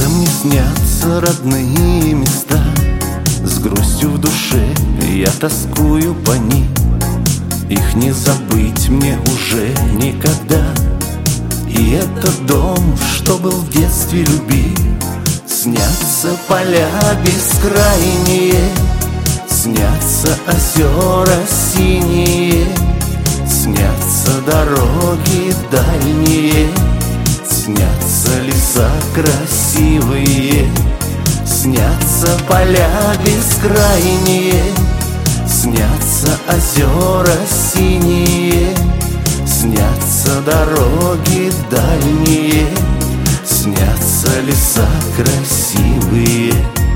Снится мне, снятся родные места. С грустью в душе я тоскую по ним. Их не забыть мне уже никогда. И этот дом, что был в детстве любим. Снятся поля бескрайние, снятся озера синие, снятся дороги дальние, снятся леса красивые, снятся поля бескрайние, снятся озера синие, снятся дороги дальние, снятся леса красивые.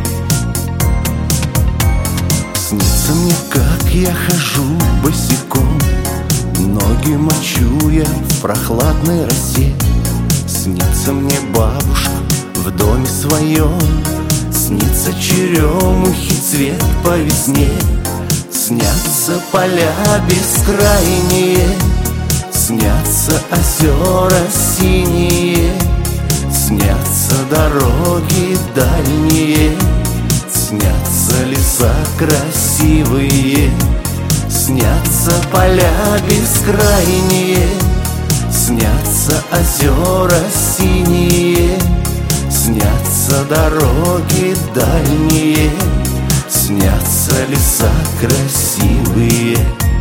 Снится мне, как я хожу босиком, ноги мочу я в прохладной росе. Снится мне бабушка в доме своем, снится черемухи цвет по весне. Снятся поля бескрайние, снятся озера синие, снятся дороги дальние, снятся леса красивые, снятся поля бескрайние, снятся озера синие, снятся дороги дальние, снятся леса красивые.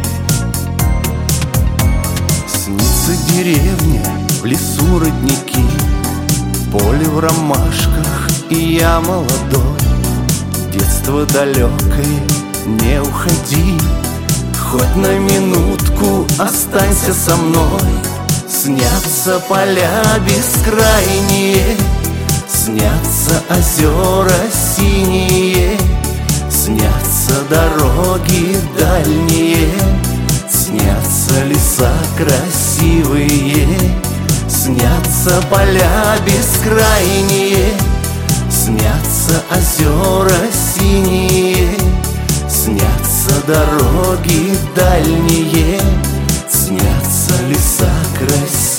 Снится деревня, в лесу родники, поле в ромашках, и я молодой. Детство далекое, не уходи, хоть на минутку останься со мной. Снятся поля бескрайние, снятся озера синие, снятся дороги дальние, снятся леса красивые, снятся поля бескрайние, снятся озера синие, снятся дороги дальние, снятся леса красивые.